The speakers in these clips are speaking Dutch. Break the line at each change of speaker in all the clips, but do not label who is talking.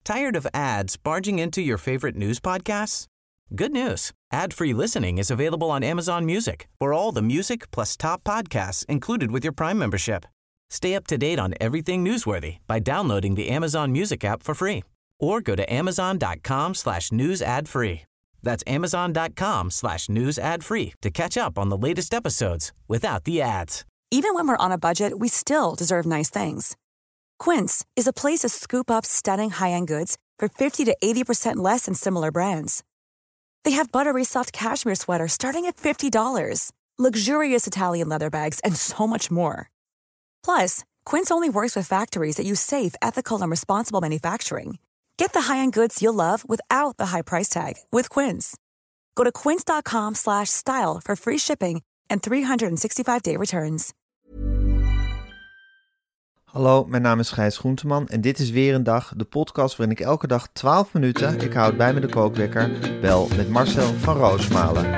Tired of ads barging into your favorite news podcasts? Good news. Ad-free listening is available on Amazon Music for all the music plus top podcasts included with your Prime membership. Stay up to date on everything newsworthy by downloading the Amazon Music app for free or go to amazon.com/news ad free. That's amazon.com/news ad free to catch up on the latest episodes without the ads.
Even when we're on a budget, we still deserve nice things. Quince is a place to scoop up stunning high-end goods for 50 to 80% less than similar brands. They have buttery soft cashmere sweaters starting at $50, luxurious Italian leather bags, and so much more. Plus, Quince only works with factories that use safe, ethical, and responsible manufacturing. Get the high-end goods you'll love without the high price tag with Quince. Go to quince.com/style for free shipping and 365-day returns.
Hallo, mijn naam is Gijs Groenteman en dit is weer een dag, de podcast waarin ik elke dag 12 minuten, ik houd bij me de kookwekker, bel met Marcel van Roosmalen.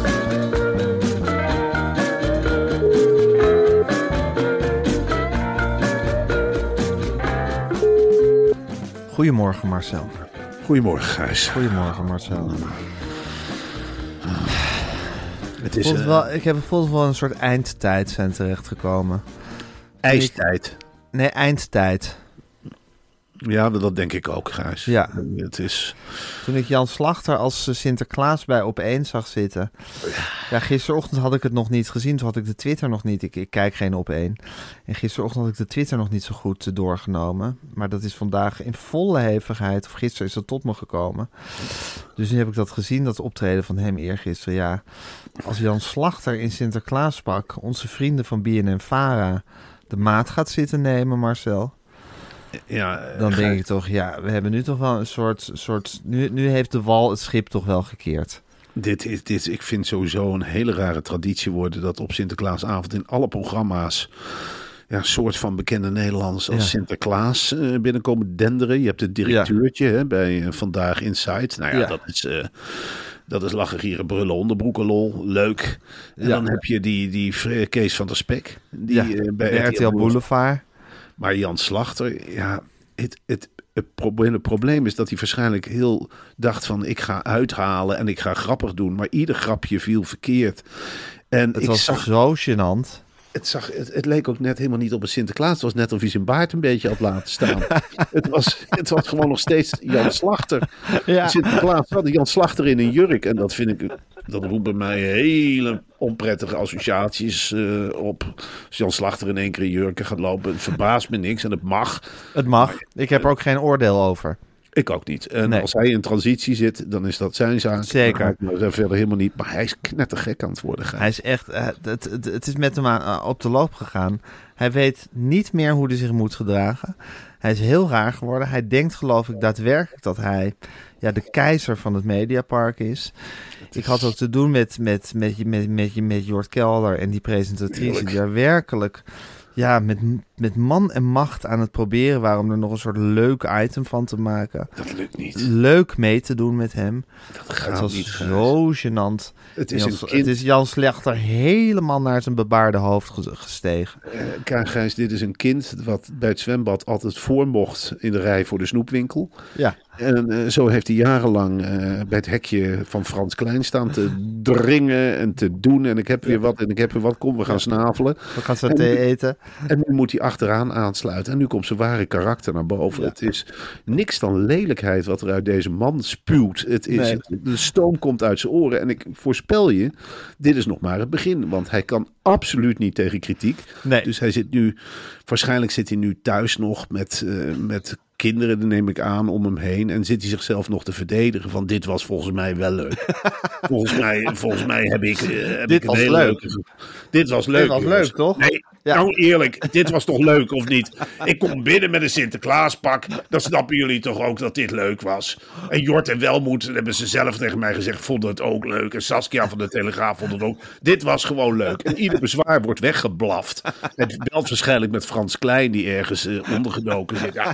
Goedemorgen Marcel.
Goedemorgen Gijs.
Goedemorgen Marcel.
Het is
ik heb gevoeld wel een soort eindtijd zijn terechtgekomen.
ijstijd.
Nee, eindtijd.
Ja, dat denk ik ook, Gijs.
Ja.
Het is...
Toen ik Jan Slachter als Sinterklaas bij Op1 zag zitten. Ja, gisterochtend had ik het nog niet gezien. Toen had ik de Twitter nog niet. Ik kijk geen Op1. En gisterochtend had ik de Twitter nog niet zo goed doorgenomen. Maar dat is vandaag in volle hevigheid. Of gisteren is dat tot me gekomen. Dus nu heb ik dat gezien, dat optreden van hem eergisteren. Ja, als Jan Slachter in Sinterklaaspak, onze vrienden van BNN-Vara, de maat gaat zitten nemen, Marcel.
Ja,
dan denk ik toch, ja, we hebben nu toch wel een soort nu heeft de wal het schip toch wel gekeerd.
Ik vind sowieso een hele rare traditie worden dat op Sinterklaasavond in alle programma's een soort van bekende Nederlanders als Sinterklaas binnenkomen denderen. Je hebt het directeurtje bij Vandaag Inside. Nou ja, dat is lachen, gieren, brullen, onderbroeken, lol, leuk. En dan heb je die Kees van der Spek. Bij
RTL Boulevard.
Maar Jan Slachter, het probleem is dat hij waarschijnlijk heel dacht van ik ga uithalen en ik ga grappig doen. Maar ieder grapje viel verkeerd. En
het was zo gênant.
Het leek ook net helemaal niet op een Sinterklaas. Het was net of hij zijn baard een beetje had laten staan. het was gewoon nog steeds Jan Slachter. Ja. Sinterklaas had Jan Slachter in een jurk. En dat vind ik... Dat roept bij mij hele onprettige associaties op. Als Jan Slachter in één keer in jurken gaat lopen, het verbaast me niks en het mag. Het
mag. Ik heb er ook geen oordeel over.
Ik ook niet. En als hij in transitie zit, dan is dat zijn zaak.
Zeker.
Maar verder helemaal niet. Maar hij is knettergek aan het worden.
Hij is echt... het is met hem op de loop gegaan. Hij weet niet meer hoe hij zich moet gedragen. Hij is heel raar geworden. Hij denkt, geloof ik, daadwerkelijk dat hij de keizer van het Mediapark is. Ik had ook te doen met Jort Kelder en die presentatrice die daar werkelijk met man en macht aan het proberen waren om er nog een soort leuk item van te maken.
Dat lukt niet.
Leuk mee te doen met hem.
Dat gaat
het was
niet,
zo gênant.
Het
is Jan Slachter helemaal naar zijn bebaarde hoofd gestegen.
Gijs, dit is een kind wat bij het zwembad altijd voor mocht in de rij voor de snoepwinkel. Ja. En zo heeft hij jarenlang bij het hekje van Frans Klein staan te dringen en te doen. En ik heb weer wat en ik heb weer wat. Kom, we gaan snavelen.
We gaan saté eten.
En nu moet hij achteraan aansluiten. En nu komt zijn ware karakter naar boven. Ja. Het is niks dan lelijkheid wat er uit deze man spuwt. De stoom komt uit zijn oren. En ik voorspel je, dit is nog maar het begin. Want hij kan absoluut niet tegen kritiek. Nee. Dus waarschijnlijk zit hij nu thuis nog met kinderen, neem ik aan, om hem heen. En zit hij zichzelf nog te verdedigen van dit was volgens mij wel leuk. volgens mij heb ik
dit was leuk.
Dit was leuk.
Dit was leuk, toch?
Nee, nou eerlijk, dit was toch leuk of niet? Ik kom binnen met een Sinterklaaspak. Dan snappen jullie toch ook dat dit leuk was. En Jort en Welmoed, hebben ze zelf tegen mij gezegd, vonden het ook leuk. En Saskia van de Telegraaf vond het ook. Dit was gewoon leuk. En ieder bezwaar wordt weggeblaft. Het belt waarschijnlijk met Frans Klein, die ergens ondergedoken zit. Ja, Frans, heb je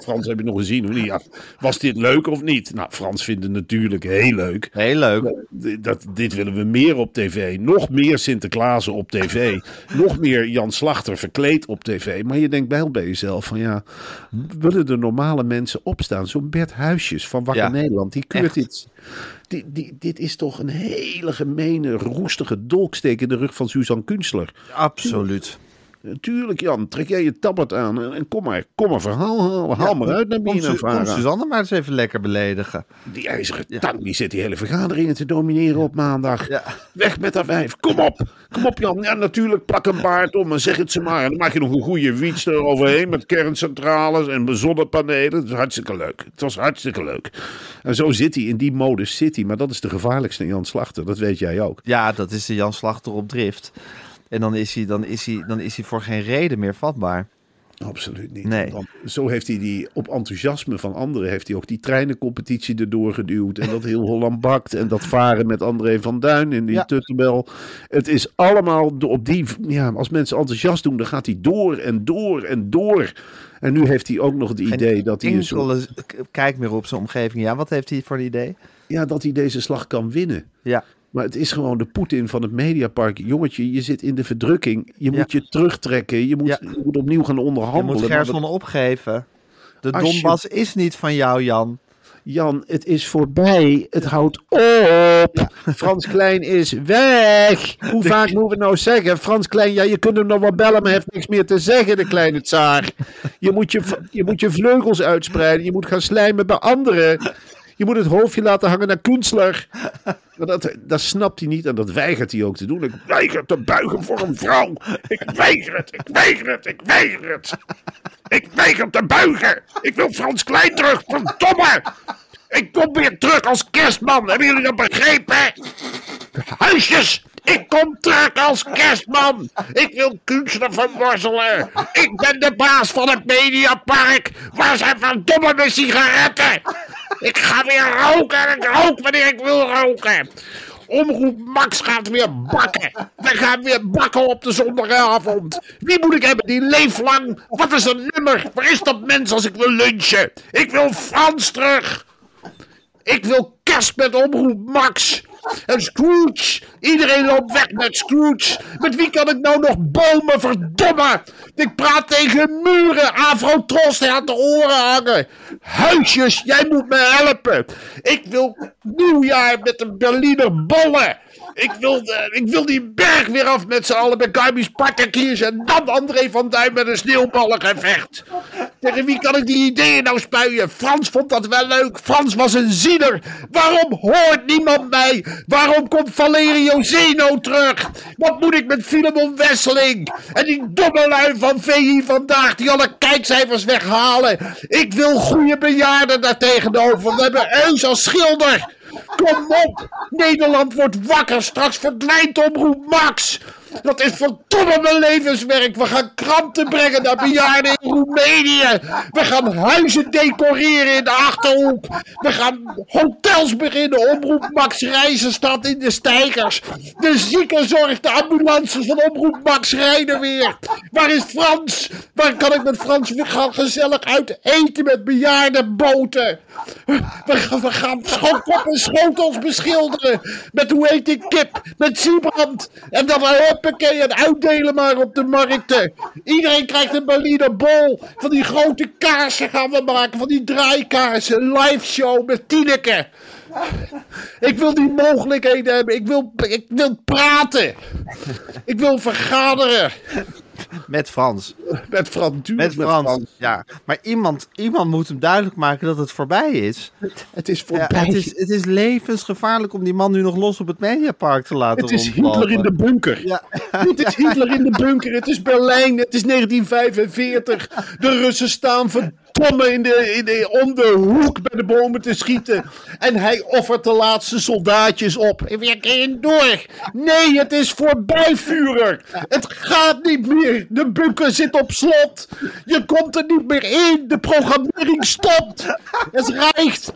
nog gezien of niet? Ja, was dit leuk of niet? Nou, Frans vindt het natuurlijk heel leuk.
Heel leuk.
Dit willen we meer op tv. Nog meer Sinterklaasen op tv. Nog meer Jan Slachter verkleed op tv. Maar je denkt wel bij jezelf van ja, willen de normale mensen opstaan? Zo'n Bert Huisjes van Wakker Nederland, die keurt dit. Dit is toch een hele gemene, roestige dolksteek in de rug van Suzanne Kunstler.
Absoluut.
Natuurlijk, Jan, trek jij je tabbert aan en kom maar verhaal halen. Haal maar uit naar binnen.
Kom Suzanne maar eens even lekker beledigen.
Die ijzeren tang, die zit die hele vergaderingen te domineren op maandag. Ja. Weg met haar wijf. Kom op Jan. Ja, natuurlijk, plak een baard om en zeg het ze maar. En dan maak je nog een goede wiets eroverheen met kerncentrales en zonnepanelen. Dat is hartstikke leuk. Het was hartstikke leuk. En zo zit hij, in die modus zit hij. Maar dat is de gevaarlijkste Jan Slachter, dat weet jij ook.
Ja, dat is de Jan Slachter op drift. En dan is hij voor geen reden meer vatbaar.
Absoluut niet.
Nee.
Want zo heeft hij die op enthousiasme van anderen heeft hij ook die treinencompetitie erdoor geduwd. En dat heel Holland bakt. En dat varen met André van Duin in die Tuttenbel. Het is allemaal op die... Ja, als mensen enthousiast doen, dan gaat hij door en door en door. En nu heeft hij ook nog het idee dat hij...
Kijk meer op zijn omgeving. Ja, wat heeft hij voor een idee?
Ja, dat hij deze slag kan winnen.
Ja.
Maar het is gewoon de Poetin van het Mediapark. Jongetje, je zit in de verdrukking. Je moet je terugtrekken. Je moet opnieuw gaan onderhandelen.
Je moet Gerson opgeven. De Donbass is niet van jou, Jan.
Jan, het is voorbij. Het houdt op. Frans Klein is weg. Hoe vaak moeten we nou zeggen? Frans Klein, ja, je kunt hem nog wel bellen, maar hij heeft niks meer te zeggen, de kleine tsaar. Je moet je vleugels uitspreiden. Je moet gaan slijmen bij anderen. Je moet het hoofdje laten hangen naar Kunstler. Dat snapt hij niet en dat weigert hij ook te doen. Ik weiger te buigen voor een vrouw. Ik weiger het. Ik weiger te buigen. Ik wil Frans Klein terug. Verdomme. Ik kom weer terug als Kerstman. Hebben jullie dat begrepen? Huisjes. Ik kom terug als Kerstman. Ik wil Kunstler vermorzelen. Ik ben de baas van het Mediapark. Waar zijn verdomme mijn sigaretten? Ik ga weer roken en ik rook wanneer ik wil roken. Omroep Max gaat weer bakken. We gaan weer bakken op de zondagavond. Wie moet ik hebben? Die leeflang. Wat is een nummer? Waar is dat mens als ik wil lunchen? Ik wil Frans terug. Ik wil kerst met Omroep Max. En Scrooge. Iedereen loopt weg met Scrooge. Met wie kan ik nou nog bomen, verdomme? Ik praat tegen muren. Afro-Tros, hij had de oren hangen. Huisjes, jij moet me helpen. Ik wil nieuwjaar met de Berliner bollen. Ik wil die berg weer af met z'n allen bij Garbis Spartakiers en dan André van Duin met een sneeuwballengevecht. Tegen wie kan ik die ideeën nou spuien? Frans vond dat wel leuk. Frans was een ziener. Waarom hoort niemand mij? Waarom komt Valerio Zeno terug? Wat moet ik met Filemon Wesseling? En die domme lui van VI vandaag die alle kijkcijfers weghalen. Ik wil goede bejaarden daar tegenover. We hebben Eus als schilder. Kom op! Nederland wordt wakker. Straks verdwijnt Omroep Max. Dat is verdomme mijn levenswerk. We gaan kranten brengen naar bejaarden in Roemenië. We gaan huizen decoreren in de Achterhoek. We gaan hotels beginnen. Omroep Max Reizen staat in de steigers. De ziekenzorg, de ambulances van Omroep Max rijden weer. Waar is Frans? Waar kan ik met Frans weer gaan gezellig uit eten met bejaardenboten? We gaan schoonkop en schotels beschilderen. Met hoe heet die kip? Met Siebrand. En dan huppakee en uitdelen maar op de markten. Iedereen krijgt een Berliner bol. Van die grote kaarsen gaan we maken. Van die draaikaarsen. Live show met Tineke. Ik wil die mogelijkheden hebben. Ik wil praten. Ik wil vergaderen.
Met Frans.
Met Frans.
Ja, maar iemand moet hem duidelijk maken dat het voorbij is.
Het is voorbij.
Ja, het is levensgevaarlijk om die man nu nog los op het Mediapark te laten
rondlopen. Het is
rondlopen.
Hitler in de bunker. Ja. Het is Hitler in de bunker. Het is Berlijn. Het is 1945. De Russen staan verdomme om de hoek bij de bomen te schieten. En hij offert de laatste soldaatjes op. En weer keer door. Nee, het is voorbij, Führer. Het gaat niet meer. De bunker zit op slot. Je komt er niet meer in. De programmering stopt. Het reicht.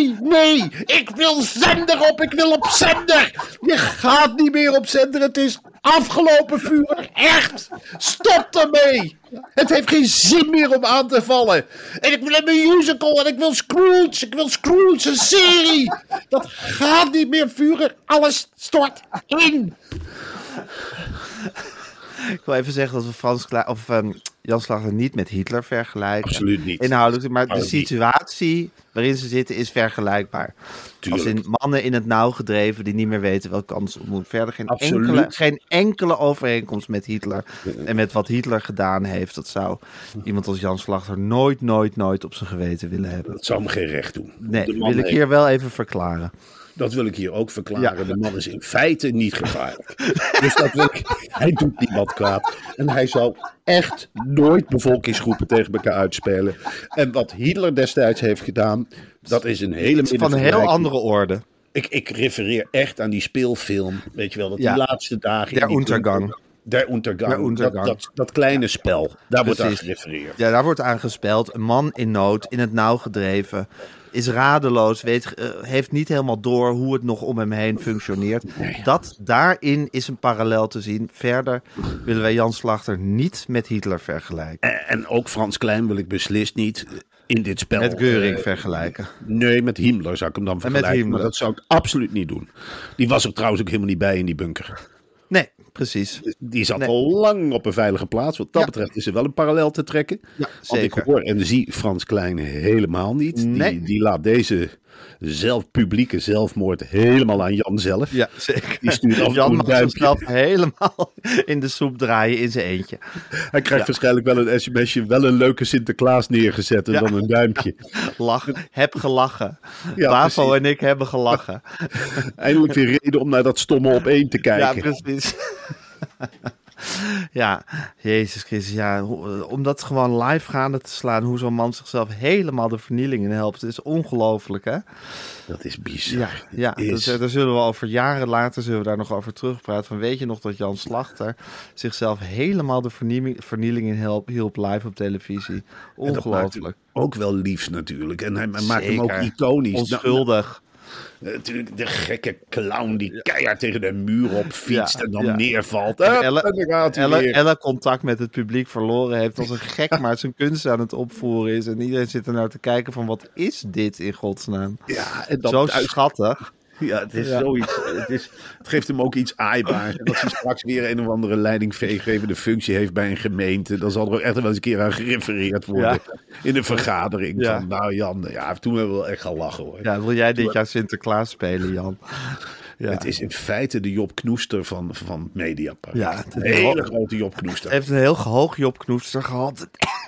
Nee. Ik wil zender op. Ik wil op zender. Je gaat niet meer op zender. Het is Afgelopen, Führer. Echt. Stop ermee. Het heeft geen zin meer om aan te vallen. En ik wil een musical en ik wil Scrooge. Ik wil Scrooge, een serie. Dat gaat niet meer, Führer. Alles stort in.
Ik wil even zeggen dat we Jan Slachter niet met Hitler vergelijken.
Absoluut niet.
Inhoudelijk, maar de situatie waarin ze zitten is vergelijkbaar.
Tuurlijk.
Als in mannen in het nauw gedreven die niet meer weten welke kant ze op moeten. Verder geen enkele overeenkomst met Hitler. En met wat Hitler gedaan heeft. Dat zou iemand als Jan Slachter nooit op zijn geweten willen hebben.
Dat zou hem geen recht doen.
Nee, dat wil ik hier wel even verklaren.
Dat wil ik hier ook verklaren. Ja. De man is in feite niet gevaarlijk. Dus hij doet niemand kwaad. En hij zal echt nooit bevolkingsgroepen tegen elkaar uitspelen. En wat Hitler destijds heeft gedaan, dat is een hele
van een heel andere orde.
Ik refereer echt aan die speelfilm. Weet je wel, dat die laatste dagen... Der Untergang. Dat kleine spel. Daar wordt aan gerefereerd.
Ja, daar wordt aan gespeeld. Een man in nood, in het nauw gedreven... is radeloos, heeft niet helemaal door hoe het nog om hem heen functioneert. Nee. Daarin is een parallel te zien. Verder willen wij Jan Slachter niet met Hitler vergelijken.
En ook Frans Klein wil ik beslist niet in dit spel...
Met Göring vergelijken.
Nee, met Himmler zou ik hem dan vergelijken. Maar dat zou ik absoluut niet doen. Die was er trouwens ook helemaal niet bij in die bunker.
Nee, precies.
Die zat al lang op een veilige plaats. Wat dat betreft is er wel een parallel te trekken.
Ja,
want ik hoor en zie Frans Klein helemaal niet.
Nee.
Die laat deze publieke zelfmoord helemaal aan Jan zelf.
Ja, zeker.
Die stuurt af
Jan mag zichzelf helemaal in de soep draaien in zijn eentje.
Hij krijgt waarschijnlijk wel een sms'je, wel een leuke Sinterklaas neergezet en dan een duimpje.
Heb gelachen.
Ja,
Bavo en ik hebben gelachen.
Eindelijk weer reden om naar dat stomme op 1 te kijken.
Ja, precies. Ja, Jezus Christus, ja, om dat gewoon live gaande te slaan, hoe zo'n man zichzelf helemaal de vernieling in helpt, is ongelooflijk, hè?
Dat is bizar.
Ja, daar zullen we over jaren later daar nog over terugpraten. Van, weet je nog dat Jan Slachter zichzelf helemaal de vernieling in hielp live op televisie? Ongelooflijk.
Ook wel lief natuurlijk. En hij maakt hem ook iconisch.
Onschuldig.
Natuurlijk de gekke clown die keihard tegen de muur op fietst en dan neervalt.
Elle contact met het publiek verloren heeft als een gek, maar zijn kunst aan het opvoeren is. En iedereen zit er naar te kijken van, wat is dit in godsnaam?
Ja, en
zo schattig.
Ja, het is zoiets. Het geeft hem ook iets aaibaars. En als hij straks weer een of andere leidinggevende functie heeft bij een gemeente, dan zal er ook echt wel eens een keer aan gerefereerd worden in een vergadering. Van, nou Jan, toen hebben we wel echt gaan lachen hoor.
Ja, wil jij dit jaar Sinterklaas spelen, Jan?
Ja. Het is in feite de Job Knoester van Mediapark.
Ja,
een hele grote Job Knoester.
Hij heeft een heel hoog Job Knoester gehad.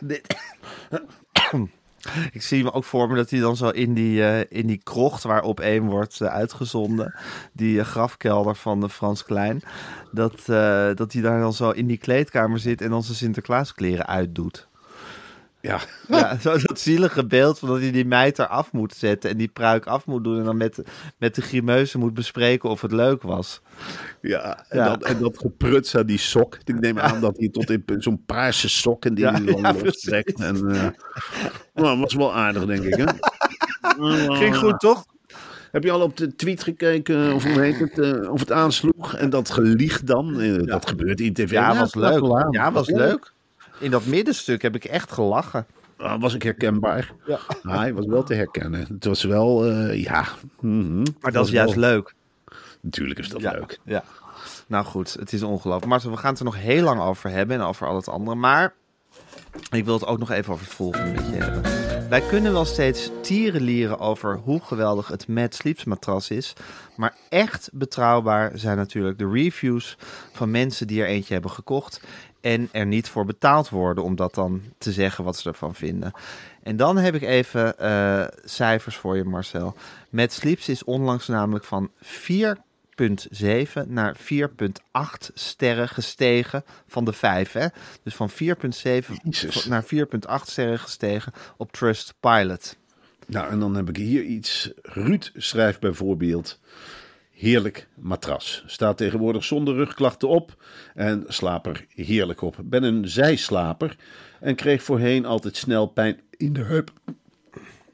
Ik zie me ook voor me dat hij dan zo in die krocht waar op 1 wordt uitgezonden, die grafkelder van Frans Klein, dat hij daar dan zo in die kleedkamer zit en dan zijn Sinterklaaskleren uitdoet.
Ja,
zo dat zielige beeld van dat hij die meid eraf moet zetten en die pruik af moet doen en dan met de grimeuse moet bespreken of het leuk was.
Ja, en dat gepruts aan die sok. Ik neem aan dat hij tot in zo'n paarse sok en die dan lostrekt. En dat was wel aardig, denk ik. Hè?
Ging goed, toch?
Heb je al op de tweet gekeken of hoe heet het, of het aansloeg? En dat gelieg dan? Dat gebeurt in tv.
Ja, was leuk. Ja, was leuk. In dat middenstuk heb ik echt gelachen.
Was ik herkenbaar? Ja. Hij was wel te herkennen. Het was wel,
Maar dat is juist leuk.
Natuurlijk is dat leuk.
Ja. Nou goed, het is ongelooflijk. Marcel, we gaan het er nog heel lang over hebben en over al het andere. Maar ik wil het ook nog even over het volgende met je hebben. Wij kunnen wel steeds tierenlieren over hoe geweldig het Mad Sleeps matras is. Maar echt betrouwbaar zijn natuurlijk de reviews van mensen die er eentje hebben gekocht en er niet voor betaald worden om dat dan te zeggen wat ze ervan vinden. En dan heb ik even cijfers voor je, Marcel. Mad Sleeps is onlangs namelijk van 4,7 naar 4,8 sterren gestegen van de 5. Hè? Dus van 4,7 naar 4,8 sterren gestegen op Trustpilot.
Nou, en dan heb ik hier iets. Ruud schrijft bijvoorbeeld: heerlijk matras. Staat tegenwoordig zonder rugklachten op en slaap er heerlijk op. Ben een zijslaper en kreeg voorheen altijd snel pijn in de heup.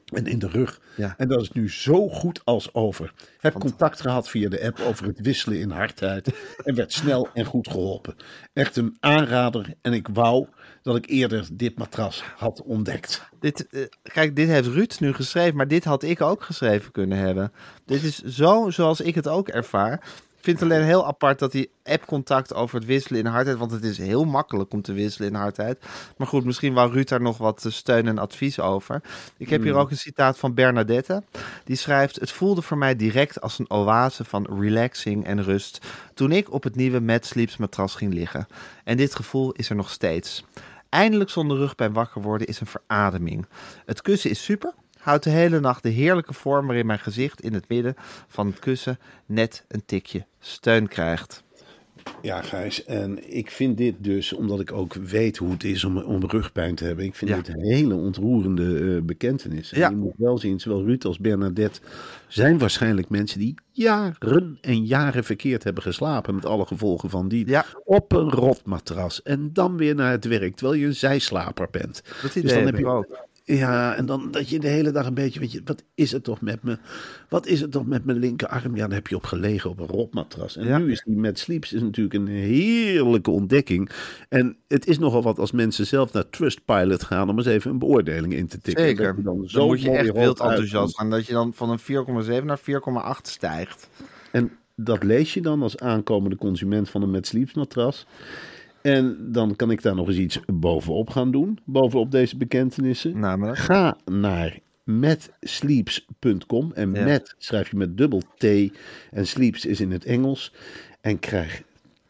en in de rug.
Ja.
En dat is nu zo goed als over. Heb contact gehad via de app over het wisselen in hardheid. En werd snel en goed geholpen. Echt een aanrader. En ik wou dat ik eerder dit matras had ontdekt.
Kijk, dit heeft Ruud nu geschreven, maar dit had ik ook geschreven kunnen hebben. Dit is zo zoals ik het ook ervaar. Ik vind het alleen heel apart dat die app-contact over het wisselen in hardheid, want het is heel makkelijk om te wisselen in hardheid. Maar goed, misschien wou Ruud daar nog wat steun en advies over. Ik heb hier ook een citaat van Bernadette. Die schrijft: het voelde voor mij direct als een oase van relaxing en rust toen ik op het nieuwe Mad Sleeps matras ging liggen. En dit gevoel is er nog steeds. Eindelijk zonder rugpijn wakker worden is een verademing. Het kussen is super. Houdt de hele nacht de heerlijke vorm waarin mijn gezicht in het midden van het kussen net een tikje steun krijgt.
Ja, Gijs. En ik vind dit dus, omdat ik ook weet hoe het is om rugpijn te hebben. Ik vind dit een hele ontroerende bekentenis. En je moet wel zien, zowel Ruud als Bernadette zijn waarschijnlijk mensen die jaren en jaren verkeerd hebben geslapen. Met alle gevolgen van die.
Ja.
Op een rotmatras. En dan weer naar het werk, terwijl je een zijslaper bent.
Dat idee
dus dan
heb ik ook.
Ja, en dan dat je de hele dag een beetje, weet je, wat is het toch met me? Wat is het toch met mijn linkerarm? Ja, daar heb je op gelegen op een rotmatras. En nu is die Mad Sleeps is natuurlijk een heerlijke ontdekking. En het is nogal wat als mensen zelf naar Trustpilot gaan om eens even een beoordeling in te tikken.
Zeker. Dan moet je echt wild enthousiast zijn. Dat je dan van een 4,7 naar 4,8 stijgt.
En dat lees je dan als aankomende consument van een Mad Sleeps matras. En dan kan ik daar nog eens iets bovenop gaan doen. Bovenop deze bekentenissen.
Namelijk?
Ga naar madsleeps.com. En Mad schrijf je met dubbel T. En Sleeps is in het Engels. En krijg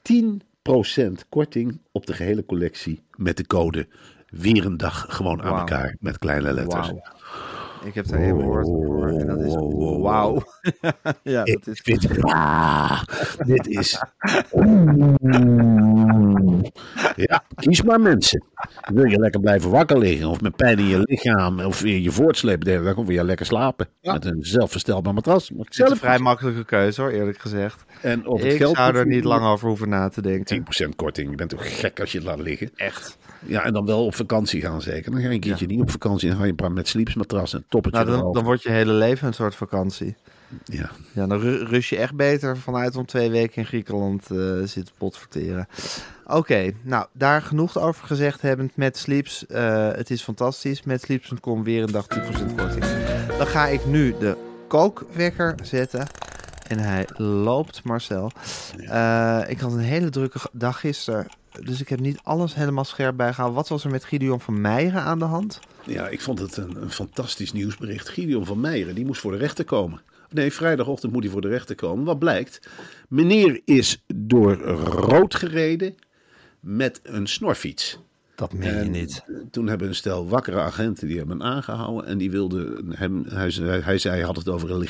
10% korting op de gehele collectie met de code weer een dag gewoon aan elkaar met kleine letters.
Wow. Ik heb daar één woord voor en dat is wauw. Ja, dat is...
Dit is... Ja, kies maar mensen. Wil je lekker blijven wakker liggen of met pijn in je lichaam of in je voortslepen de hele dag, of wil je lekker slapen met een zelfverstelbaar matras?
Het is een vrij makkelijke keuze hoor, eerlijk gezegd.
En of
ik zou er niet lang over hoeven na te denken.
10% korting, je bent toch gek als je het laat liggen?
Echt.
Ja, en dan wel op vakantie gaan zeker. Dan ga je een keertje niet op vakantie en ga je een paar Mad Sleeps matras en toppetje
dan wordt je hele leven een soort vakantie.
Ja.
Ja, dan rust je echt beter vanuit om 2 weken in Griekenland zitten potverteren. Oké, nou, daar genoeg over gezegd hebbend met Sleeps. Het is fantastisch. Met Sleeps.com weer een dag 10% korting. Dan ga ik nu de kookwekker zetten. En hij loopt, Marcel. Ik had een hele drukke dag gisteren. Dus ik heb niet alles helemaal scherp bijgehouden. Wat was er met Gideon van Meijeren aan de hand?
Ja, ik vond het een fantastisch nieuwsbericht. Gideon van Meijeren, die moest voor de rechter komen. Nee, vrijdagochtend moet hij voor de rechter komen. Wat blijkt? Meneer is door rood gereden met een snorfiets.
Dat meen je niet.
Toen hebben een stel wakkere agenten die hebben hem aangehouden. En die wilden hem... Hij zei, hij had het over een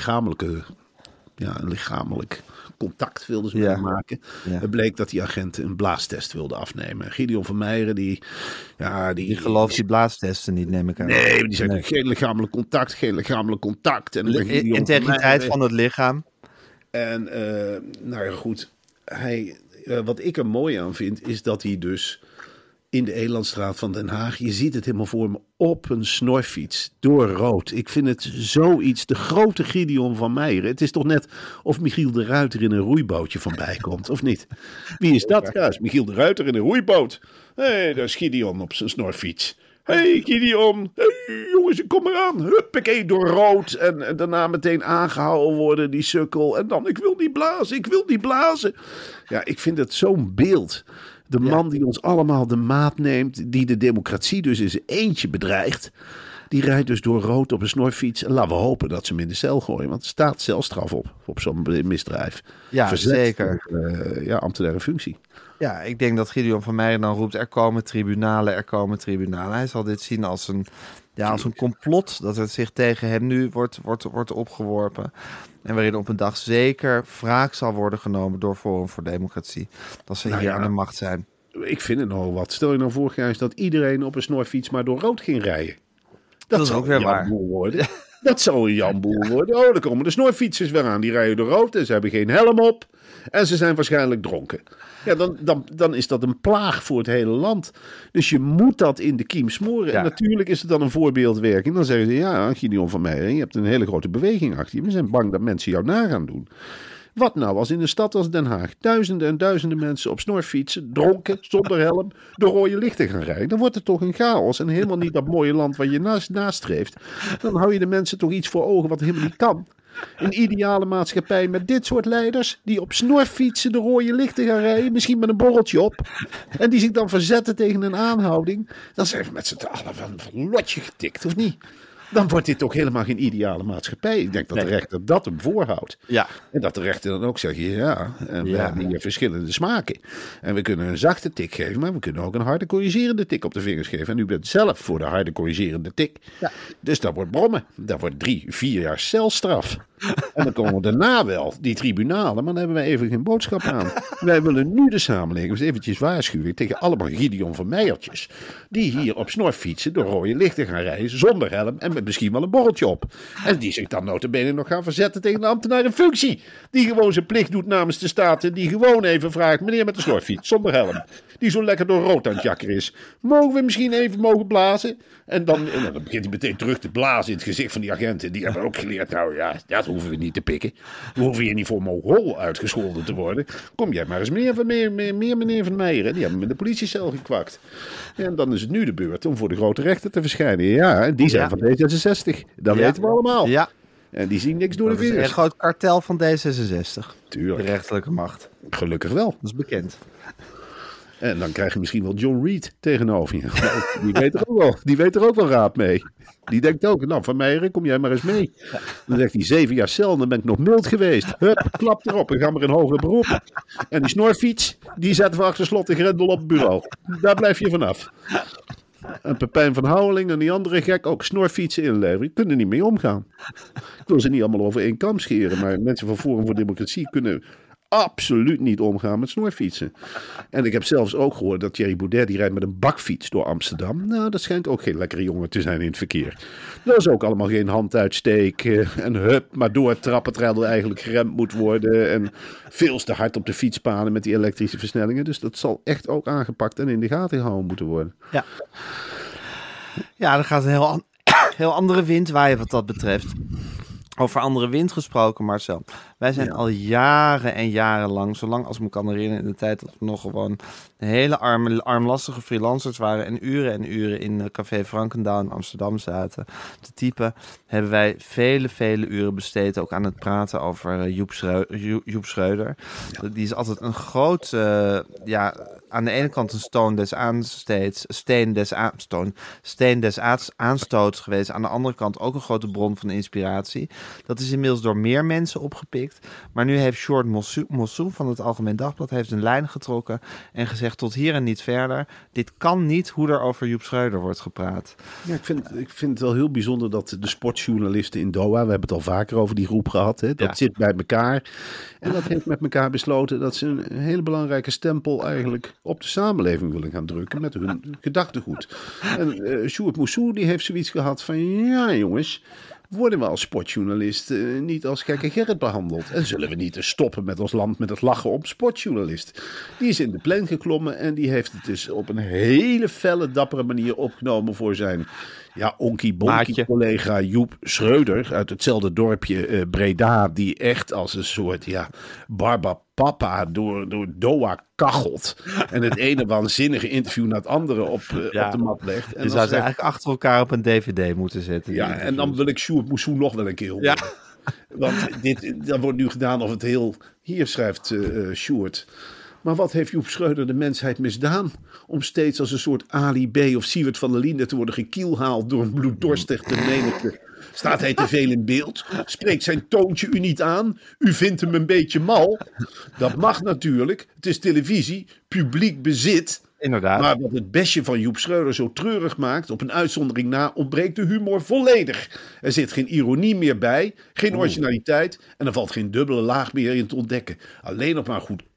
lichamelijk contact wilden ze maken. Ja. Het bleek dat die agenten een blaastest wilden afnemen. Gideon van Meijeren, die
gelooft die blaastesten niet, neem ik aan.
Nee, die zei geen lichamelijk contact. En
integriteit van het lichaam.
En nou ja, goed. Wat ik er mooi aan vind, is dat hij dus in de Elandstraat van Den Haag, je ziet het helemaal voor me, op een snorfiets, door rood. Ik vind het zoiets, de grote Gideon van Meijeren. Het is toch net of Michiel de Ruiter in een roeibootje van bij komt, of niet? Wie is dat? Ja, is Michiel de Ruiter in een roeiboot. Hé, daar is Gideon op zijn snorfiets. Hé, Gideon. Hé, jongens, kom eraan. Huppakee, door rood. En daarna meteen aangehouden worden, die sukkel. En dan, ik wil niet blazen. Ja, ik vind het zo'n beeld. De man die ons allemaal de maat neemt, die de democratie dus in zijn eentje bedreigt, die rijdt dus door rood op een snorfiets. En laten we hopen dat ze hem in de cel gooien, want er staat celstraf op zo'n misdrijf.
Ja, verzet, zeker.
Ambtenaire functie.
Ja, ik denk dat Gideon van Meijeren dan roept, er komen tribunalen. Hij zal dit zien als een complot, dat het zich tegen hem nu wordt opgeworpen. En waarin op een dag zeker wraak zal worden genomen door Forum voor Democratie. Dat ze hier aan de macht zijn.
Ik vind het nogal wat. Stel je nou vorig jaar eens dat iedereen op een snorfiets maar door rood ging rijden. Dat
is ook weer waar.
Worden. Dat zou een jamboel worden. Oh, dan komen de snorfietsers weer aan. Die rijden door rood en ze hebben geen helm op. En ze zijn waarschijnlijk dronken. Ja, dan is dat een plaag voor het hele land. Dus je moet dat in de kiem smoren. Ja. En natuurlijk is het dan een voorbeeldwerking. Dan zeggen ze, ja, Gideon van Meijeren, je hebt een hele grote beweging achter je. We zijn bang dat mensen jou na gaan doen. Wat nou als in een stad als Den Haag duizenden en duizenden mensen op snorfietsen, dronken, zonder helm, door rode lichten gaan rijden? Dan wordt het toch een chaos en helemaal niet dat mooie land wat je nastreeft. Dan hou je de mensen toch iets voor ogen wat helemaal niet kan. Een ideale maatschappij met dit soort leiders die op snorfietsen de rode lichten gaan rijden, misschien met een borreltje op, en die zich dan verzetten tegen een aanhouding. Dan zijn we met z'n allen van lotje getikt, of niet? Dan wordt dit toch helemaal geen ideale maatschappij. Ik denk dat de rechter dat hem voorhoudt. Ja. En dat de rechter dan ook zegt, ja, en we hebben hier verschillende smaken. En we kunnen een zachte tik geven, maar we kunnen ook een harde corrigerende tik op de vingers geven. En u bent zelf voor de harde corrigerende tik. Ja. Dus dat wordt brommen. Dat wordt 3-4 jaar celstraf. En dan komen we daarna wel, die tribunalen, maar dan hebben wij even geen boodschap aan. Wij willen nu de samenleving eens eventjes waarschuwen tegen allemaal Gideon van Meijertjes, die hier op snorfietsen door rode lichten gaan rijden, zonder helm en met misschien wel een borreltje op. En die zich dan nota bene nog gaan verzetten tegen een ambtenaar in functie, die gewoon zijn plicht doet namens de staat en die gewoon even vraagt, meneer met de snorfiets, zonder helm, die zo lekker door rood aan het jakkeren is, mogen we misschien even blazen? En dan begint hij meteen terug te blazen in het gezicht van die agenten. Die hebben ook geleerd, nou ja, dat hoeven we niet te pikken. We hoeven hier niet voor Mongool uitgescholden te worden. Kom jij maar eens meneer van Meijeren. Die hebben me in de politiecel gekwakt. En dan is het nu de beurt om voor de grote rechter te verschijnen. Ja, en die zijn van D66. Dat weten we allemaal. Ja. En die zien niks door de vingers.
Dat is een groot kartel van D66.
Tuurlijk.
De rechterlijke macht.
Gelukkig wel.
Dat is bekend.
En dan krijg je misschien wel John Reed tegenover je. Die weet er ook wel raad mee. Die denkt ook, nou Van Meijeren, kom jij maar eens mee. Dan zegt hij 7 jaar cel, dan ben ik nog mild geweest. Hup, klap erop en ga maar in hoger beroep. En die snorfiets, die zetten we achter slot en grendel op het bureau. Daar blijf je vanaf. En Pepijn van Houweling en die andere gek ook snorfietsen inleveren. Die kunnen er niet mee omgaan. Ik wil ze niet allemaal over één kam scheren, maar mensen van Forum voor Democratie kunnen absoluut niet omgaan met snorfietsen. En ik heb zelfs ook gehoord dat Thierry Baudet, die rijdt met een bakfiets door Amsterdam. Nou, dat schijnt ook geen lekkere jongen te zijn in het verkeer. Dat is ook allemaal geen handuitsteek en hup, maar doortrappen terwijl er eigenlijk geremd moet worden en veel te hard op de fietspaden met die elektrische versnellingen. Dus dat zal echt ook aangepakt en in de gaten gehouden moeten worden.
Ja, er gaat een heel andere wind waaien wat dat betreft. Over andere wind gesproken, Marcel. Wij zijn al jaren en jaren lang, zolang als ik me kan herinneren, in de tijd dat we nog gewoon hele armlastige freelancers waren en uren in Café Frankendaal in Amsterdam zaten te typen, hebben wij vele uren besteed ook aan het praten over Joep Schreuder. Ja. Die is altijd een groot, aan de ene kant een steen des aanstoots geweest. Aan de andere kant ook een grote bron van inspiratie. Dat is inmiddels door meer mensen opgepikt. Maar nu heeft Sjoerd Mossou van het Algemeen Dagblad heeft een lijn getrokken en gezegd tot hier en niet verder. Dit kan niet hoe er over Joep Schreuder wordt gepraat.
Ja, ik vind het wel heel bijzonder dat de sportjournalisten in Doha, we hebben het al vaker over die groep gehad, hè, dat zit bij elkaar. En dat heeft met elkaar besloten dat ze een hele belangrijke stempel eigenlijk op de samenleving willen gaan drukken met hun gedachtegoed. En Sjoerd Mossou die heeft zoiets gehad van, ja jongens, worden we als sportjournalist niet als gekke Gerrit behandeld? En zullen we niet eens stoppen met ons land met het lachen op sportjournalist? Die is in de plan geklommen en die heeft het dus op een hele felle, dappere manier opgenomen voor zijn onkie-bonkie collega Joep Schreuder uit hetzelfde dorpje Breda, die echt als een soort Barbapapa door Doha kachelt. En het ene waanzinnige interview naar het andere op de mat legt. En
je zou ze eigenlijk achter elkaar op een DVD moeten zetten.
Ja, en dan wil ik Sjoerd Mossou nog wel een keer horen. Ja. Want dat wordt nu gedaan of het heel... Hier schrijft Sjoerd. Maar wat heeft Joep Schreuder de mensheid misdaan om steeds als een soort Ali B. of Siewert van der Linde te worden gekielhaald door een bloeddorstig te menigte? Staat hij te veel in beeld? Spreekt zijn toontje u niet aan? U vindt hem een beetje mal? Dat mag natuurlijk. Het is televisie, publiek bezit.
Inderdaad.
Maar wat het bestje van Joep Schreuder zo treurig maakt, op een uitzondering na, ontbreekt de humor volledig. Er zit geen ironie meer bij, geen originaliteit en er valt geen dubbele laag meer in te ontdekken. Alleen nog maar goed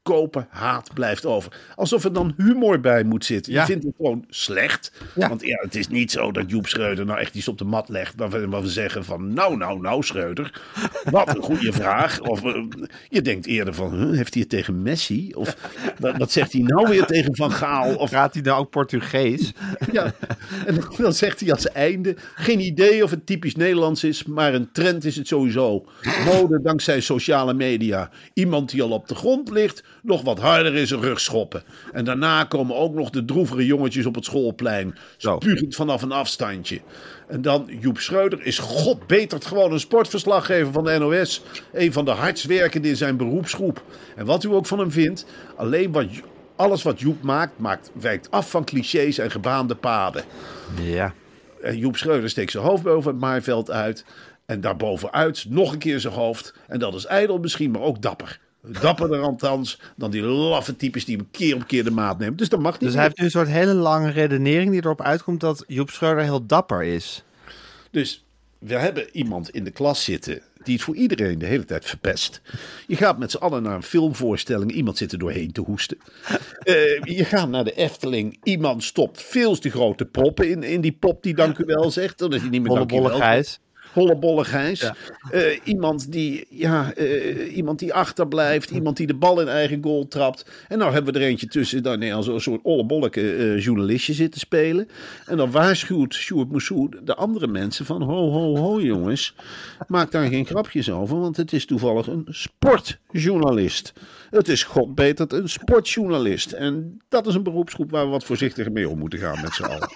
goedkope haat blijft over. Alsof er dan humor bij moet zitten.
Ja.
Je vindt het gewoon slecht.
Ja.
Want het is niet zo dat Joep Schreuder nou echt iets op de mat legt. Waar we zeggen van nou Schreuder. Wat een goede vraag. Of je denkt eerder van, heeft hij het tegen Messi? Of wat zegt hij nou weer tegen Van Gaal? Of
Praat hij nou ook Portugees?
ja, en dan zegt hij als einde: geen idee of het typisch Nederlands is, maar een trend is het sowieso. Mode dankzij sociale media. Iemand die al op de grond ligt, nog wat harder in zijn rug schoppen. En daarna komen ook nog de droevige jongetjes op het schoolplein, spugend vanaf een afstandje. En dan Joep Schreuder is godbeterd gewoon een sportverslaggever van de NOS. Een van de hardst werkende in zijn beroepsgroep. En wat u ook van hem vindt, alles wat Joep maakt, wijkt af van clichés en gebaande paden.
Ja.
En Joep Schreuder steekt zijn hoofd boven het maaiveld uit. En daarbovenuit nog een keer zijn hoofd. En dat is ijdel misschien, maar ook dapper. Dapperder althans dan die laffe types die hem keer op keer de maat nemen. Dus dat mag niet.
Dus hij heeft nu een soort hele lange redenering die erop uitkomt dat Joep Schreuder heel dapper is.
Dus we hebben iemand in de klas zitten die het voor iedereen de hele tijd verpest. Je gaat met z'n allen naar een filmvoorstelling. Iemand zit er doorheen te hoesten. Je gaat naar de Efteling. Iemand stopt veel te grote proppen in die pop die dank u wel zegt. Dan is hij niet meer dank u wel.
Gijs.
Hollebolle Gijs.
Ja.
Iemand die achterblijft. Iemand die de bal in eigen goal trapt. En nou hebben we er eentje tussen. Als een soort ollebolleke journalistje zitten spelen. En dan waarschuwt Sjoerd Moussoud de andere mensen van ho jongens. Maak daar geen grapjes over. Want het is toevallig een sportjournalist. Het is godbeterd een sportjournalist. En dat is een beroepsgroep waar we wat voorzichtiger mee om moeten gaan met z'n allen.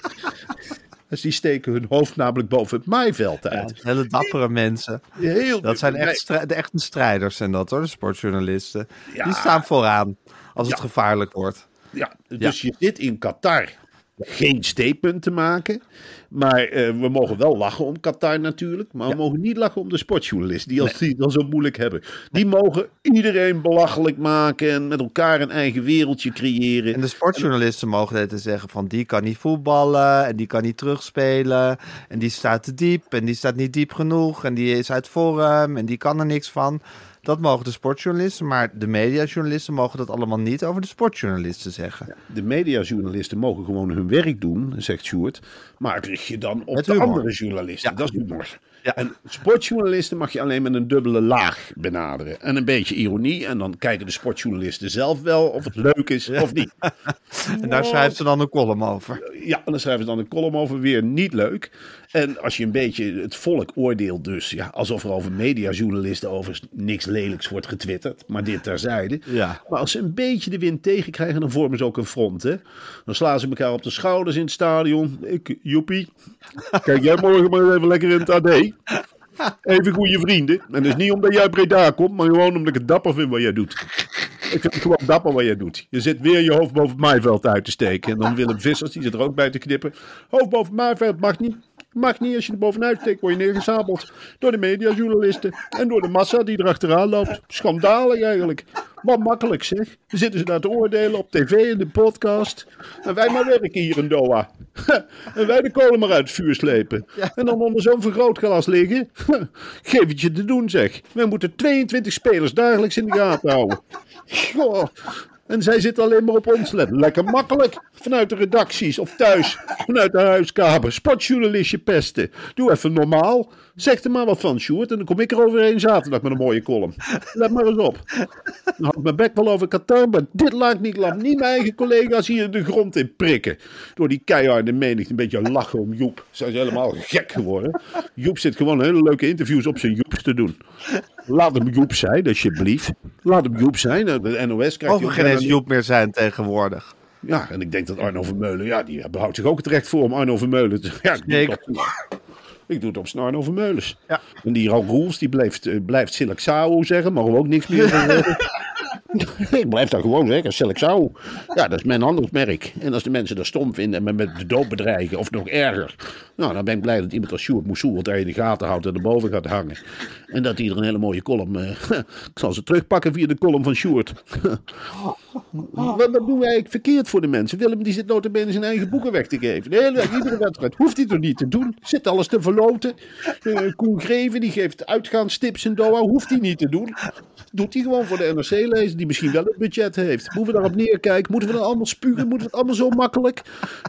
Dus die steken hun hoofd namelijk boven het maaiveld uit.
Ja, hele dappere mensen. Dat zijn echt de echte strijders en dat hoor, de sportjournalisten.
Ja.
Die staan vooraan als het gevaarlijk wordt.
Ja, dus je zit in Qatar geen statement te maken. Maar we mogen wel lachen om Qatar natuurlijk. Maar we mogen niet lachen om de sportjournalisten die het al zo moeilijk hebben. Die mogen iedereen belachelijk maken en met elkaar een eigen wereldje creëren.
En de sportjournalisten mogen het zeggen van die kan niet voetballen en die kan niet terugspelen. En die staat te diep en die staat niet diep genoeg en die is uit vorm en die kan er niks van. Dat mogen de sportjournalisten, maar de mediajournalisten mogen dat allemaal niet over de sportjournalisten zeggen.
Ja, de mediajournalisten mogen gewoon hun werk doen, zegt Sjoerd. Maar richt je dan op
Met
de
humor.
andere journalisten. Ja. Dat is humor.
Ja.
En sportjournalisten mag je alleen met een dubbele laag benaderen. En een beetje ironie. En dan kijken de sportjournalisten zelf wel of het leuk is of niet.
En daar schrijft ze dan een column over.
Ja, en dan schrijven ze dan een column over. Weer niet leuk. En als je een beetje het volk oordeelt dus. Ja, alsof er over mediajournalisten over niks lelijks wordt getwitterd. Maar dit terzijde.
Ja.
Maar als ze een beetje de wind tegenkrijgen, dan vormen ze ook een front. Hè? Dan slaan ze elkaar op de schouders in het stadion. Joepie. Kijk jij morgen maar even lekker in het AD. Even goede vrienden. En dat is niet omdat jij uit Breda komt, maar gewoon omdat ik het dapper vind wat jij doet. Ik vind het gewoon dapper wat jij doet. Je zit weer je hoofd boven het maaiveld uit te steken. En dan Willem Vissers, die zit er ook bij te knippen. Hoofd boven het maaiveld mag niet. Mag niet, als je er bovenuit steekt, word je neergezabeld. Door de mediajournalisten. En door de massa die erachteraan loopt. Schandalig eigenlijk. Wat makkelijk zeg. Dan zitten ze daar te oordelen op tv en de podcast. En wij maar werken hier in Doha. En wij de kolen maar uit het vuur slepen. En dan onder zo'n vergrootglas liggen. Geef het je te doen zeg. Wij moeten 22 spelers dagelijks in de gaten houden. Goh. En zij zitten alleen maar op ons letten. Lekker makkelijk. Vanuit de redacties of thuis. Vanuit de huiskamer. Sportjournalistje pesten. Doe even normaal. Zeg er maar wat van, Sjoerd. En dan kom ik er overheen zaterdag met een mooie column. Let maar eens op. Dan had ik mijn bek wel over Qatar. Maar dit laat niet lang. Niet mijn eigen collega's hier de grond in prikken. Door die keiharde menigte. Een beetje lachen om Joep. Zijn ze helemaal gek geworden. Joep zit gewoon hele leuke interviews op zijn Joeps te doen. Laat hem Joep zijn, alsjeblieft. Laat hem Joep zijn. De NOS krijgt...
Mogen geen eens Joep meer zijn tegenwoordig.
Ja, en ik denk dat Arno Vermeulen... Ja, die behoudt zich ook het recht voor om Arno Vermeulen te... Ja, ik doe het op zijn Arno Vermeulens.
Ja.
En die Raoul Roels, die blijft Silexao zeggen. Mogen we ook niks meer van zeggen. Ik blijf dat gewoon zeggen, Silexao. Ja, dat is mijn handelsmerk. En als de mensen dat stom vinden en me met de dood bedreigen, of nog erger. Nou, dan ben ik blij dat iemand als Sjoerd Moussoud daar in de gaten houdt en erboven gaat hangen. En dat hij er een hele mooie column... ik zal ze terugpakken via de column van Sjoerd. Wat doen wij eigenlijk verkeerd voor de mensen? Willem die zit nota bene zijn eigen boeken weg te geven. De hele dag, iedere wedstrijd. Hoeft hij toch niet te doen? Zit alles te verloten. Koen Greven die geeft uitgaanstips in Doha. Hoeft hij niet te doen. Doet hij gewoon voor de NRC lezen. Die die misschien wel een budget heeft. Moeten we daarop neerkijken? Moeten we dan allemaal spugen? Moeten we het allemaal zo makkelijk?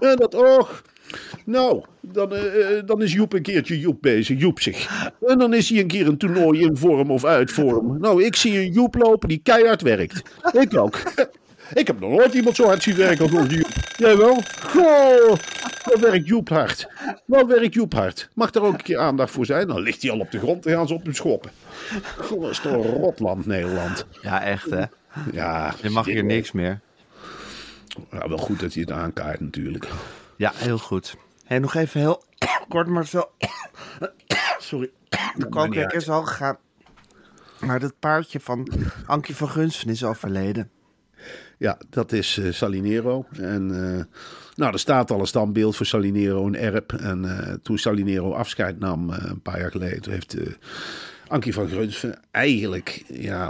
Nou, dan is Joep een keertje Joep bezig, Joepzig. En dan is hij een keer een toernooi in vorm of uit vorm. Nou, ik zie een Joep lopen die keihard werkt. Ik ook. Ik heb nog nooit iemand zo hard zien werken als onze Joep. Jij wel? Goh, wat werkt Joep hard. Wat werkt Joep hard. Mag daar ook een keer aandacht voor zijn? Dan ligt hij al op de grond en gaan ze op hem schoppen. Goh, dat is toch een rotland, Nederland.
Ja, echt hè.
Ja.
Je mag hier niks meer.
Ja, wel goed dat hij het aankaart natuurlijk.
Ja, heel goed. Hey, nog even heel kort, maar zo. Sorry. De kookweek is al gegaan. Maar dat paardje van Ankie van Gunsven is overleden.
Ja, dat is Salinero. En er staat al een standbeeld voor Salinero in Erp. En toen Salinero afscheid nam een paar jaar geleden, heeft Ankie van Gunsven eigenlijk,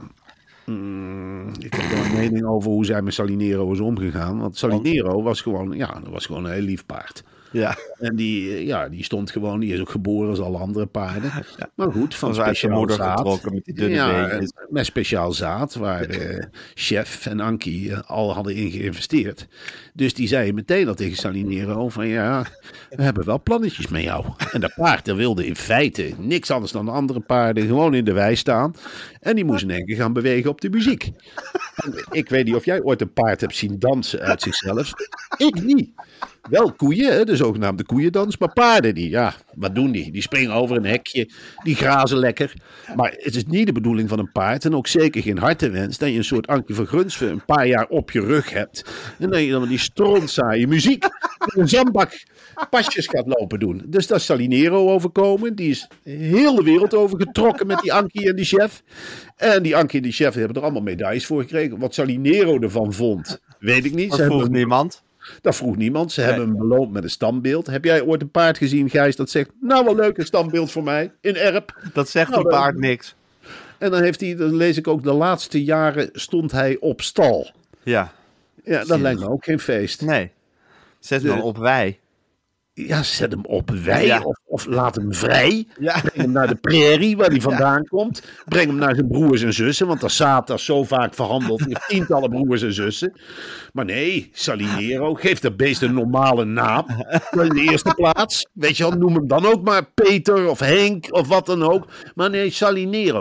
ik heb wel een mening over hoe zij met Salinero is omgegaan. Want Salinero was gewoon een heel lief paard.
Ja.
En die stond gewoon, die is ook geboren als alle andere paarden. Ja. Maar goed, van
speciaal zaad. Met die dunne beentjes.
Met speciaal zaad, waar de chef en Ankie al hadden in geïnvesteerd. Dus die zei meteen al tegen Salinero van we hebben wel plannetjes met jou. En dat paard wilde in feite niks anders dan de andere paarden gewoon in de wei staan. En die moest in één keer gaan bewegen op de muziek. En ik weet niet of jij ooit een paard hebt zien dansen uit zichzelf. Ik niet. Wel koeien, de zogenaamde koeiendans, maar paarden die, wat doen die? Die springen over een hekje, die grazen lekker. Maar het is niet de bedoeling van een paard en ook zeker geen hartenwens dat je een soort Ankie van Gunsven een paar jaar op je rug hebt. En dat je dan die strontzaaie muziek in een zandbak pasjes gaat lopen doen. Dus dat is Salinero overkomen. Die is heel de wereld over getrokken met die Ankie en die chef. En die Ankie en die chef hebben er allemaal medailles voor gekregen. Wat Salinero ervan vond, weet ik niet.
Dat vroeg niemand.
Dat vroeg niemand. Ze hebben hem beloond met een standbeeld. Heb jij ooit een paard gezien, Gijs, dat zegt, nou wel leuk, een standbeeld voor mij, in Erp.
Dat zegt die paard niks.
En dan heeft hij, dan lees ik ook, de laatste jaren stond hij op stal.
Ja.
Ja, dat lijkt me ook geen feest.
Nee. Zet hem dan op wei.
Ja, zet hem op wei of laat hem vrij.
Ja.
Breng hem naar de prairie waar hij vandaan komt. Breng hem naar zijn broers en zussen, want dat zaad is zo vaak verhandeld. Hij heeft tientallen broers en zussen. Maar nee, Salinero, geef dat beest een normale naam. In de eerste plaats. Weet je wel, noem hem dan ook maar Peter of Henk of wat dan ook. Maar nee, Salinero,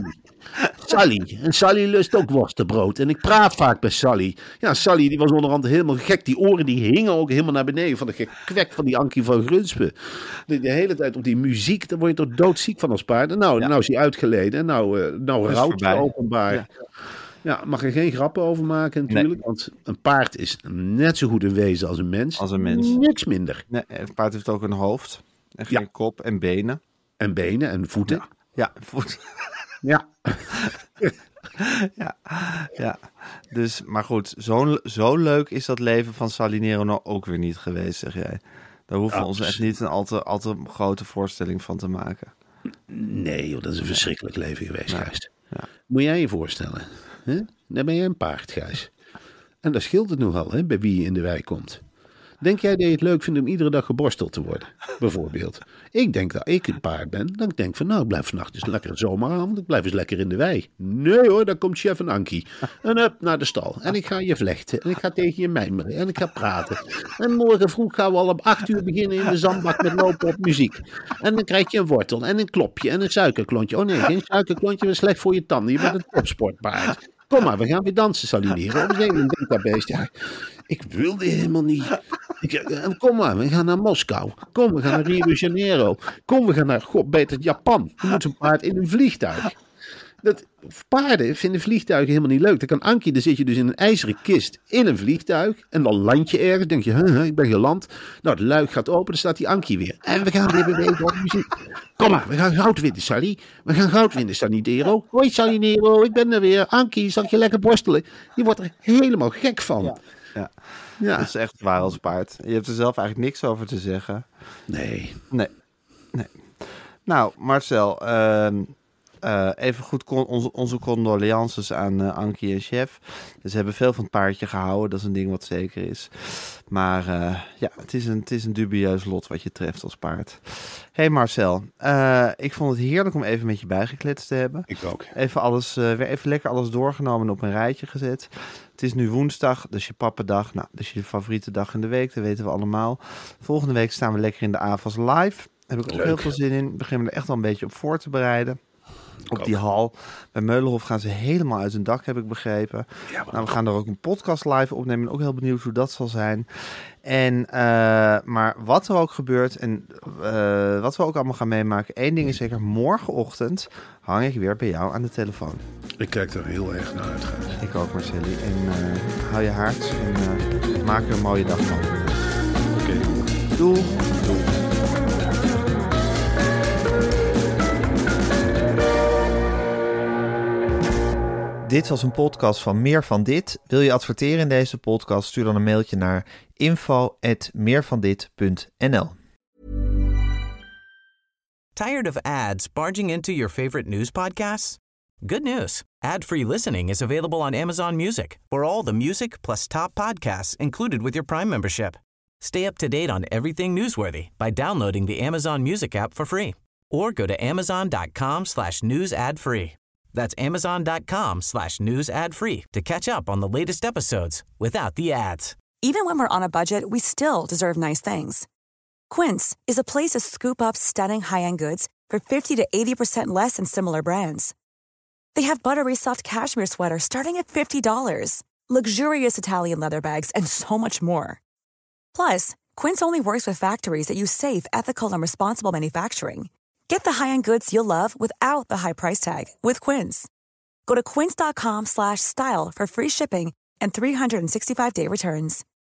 Sally. En Sally lust ook worstenbrood. En ik praat vaak bij Sally. Ja, Sally die was onderhand helemaal gek. Die oren die hingen ook helemaal naar beneden van de gekwek van die Ankie van Gunsven. De hele tijd op die muziek, daar word je toch doodziek van als paard. En nou is hij uitgeleden. En nou rouwt hij openbaar. Ja, mag er geen grappen over maken natuurlijk. Nee. Want een paard is net zo goed een wezen als een mens.
Als een mens.
Niks minder.
Nee, een paard heeft ook een hoofd. En geen kop en benen.
En benen en voeten.
Ja, voeten.
Ja.
ja. Dus, maar goed, zo leuk is dat leven van Salinero nou ook weer niet geweest, zeg jij. Daar hoeven we ons echt niet een al te grote voorstelling van te maken.
Nee, joh, dat is een verschrikkelijk leven geweest, Gijs.
Ja.
Moet jij je voorstellen. Hè? Dan ben je een paard, Gijs. En dan scheelt het nogal, hè, bij wie je in de wei komt. Denk jij dat je het leuk vindt om iedere dag geborsteld te worden? Bijvoorbeeld. Ik denk dat ik een paard ben. Dan denk ik van, ik blijf vannacht eens lekker een zomeravond. Ik blijf eens lekker in de wei. Nee hoor, dan komt chef en Ankie. En up naar de stal. En ik ga je vlechten. En ik ga tegen je mijmeren. En ik ga praten. En morgen vroeg gaan we al om 8 uur beginnen in de zandbak met lopen op muziek. En dan krijg je een wortel en een klopje en een suikerklontje. Oh nee, geen suikerklontje, dat is slecht voor je tanden. Je bent een topsportpaard. Kom maar, we gaan weer dansen, Salinero. Op een gegeven moment denkt dat beest, ik wilde helemaal niet. Kom maar, we gaan naar Moskou. Kom, we gaan naar Rio de Janeiro. Kom, we gaan naar, beter Japan. Je moet een paard in een vliegtuig. Paarden vinden vliegtuigen helemaal niet leuk. Dan kan Ankie, dan zit je dus in een ijzeren kist in een vliegtuig. En dan land je ergens. Denk je, ik ben geland. Nou, de luik gaat open, dan staat die Ankie weer. En we gaan weer bewegen op muziek. Kom maar, we gaan goud winnen, Sally. We gaan goud winnen, Salinero. Hoi, Salinero, ik ben er weer. Ankie, zal ik je lekker borstelen? Je wordt er helemaal gek van.
Ja. Dat is echt waar als paard. Je hebt er zelf eigenlijk niks over te zeggen.
Nee.
Nou, Marcel, Even goed onze condolences aan Ankie en Chef. Dus ze hebben veel van het paardje gehouden. Dat is een ding wat zeker is. Maar het is een dubieus lot wat je treft als paard. Hey Marcel, ik vond het heerlijk om even met je bijgekletst te hebben.
Ik ook.
Weer even lekker alles doorgenomen en op een rijtje gezet. Het is nu woensdag, dus je pappendag. Nou, dus je favoriete dag in de week, dat weten we allemaal. Volgende week staan we lekker in de AVAS live. Daar heb ik ook heel veel zin in. Beginnen we er echt wel een beetje op voor te bereiden. Op die hal. Bij Meulenhof gaan ze helemaal uit hun dak, heb ik begrepen. Ja, we gaan er ook een podcast live opnemen. Ook heel benieuwd hoe dat zal zijn. En, maar wat er ook gebeurt en wat we ook allemaal gaan meemaken. 1 ding is zeker, morgenochtend hang ik weer bij jou aan de telefoon.
Ik kijk er heel erg naar uit, Gijs.
Ik ook, Marcelli. En hou je haard en maak er een mooie dag van.
Oké.
Doei. Dit was een podcast van Meer van Dit. Wil je adverteren in deze podcast? Stuur dan een mailtje naar info@meervandit.nl.
Tired of ads barging into your favorite news podcasts? Good news. Ad-free listening is available on Amazon Music for all the music plus top podcasts included with your Prime membership. Stay up to date on everything newsworthy by downloading the Amazon Music app for free or go to amazon.com/news ad free. That's amazon.com/news ad free to catch up on the latest episodes without the ads.
Even when we're on a budget, we still deserve nice things. Quince is a place to scoop up stunning high-end goods for 50 to 80% less than similar brands. They have buttery soft cashmere sweaters starting at $50, luxurious Italian leather bags, and so much more. Plus, Quince only works with factories that use safe, ethical, and responsible manufacturing. Get the high-end goods you'll love without the high price tag with Quince. Go to quince.com/style for free shipping and 365-day returns.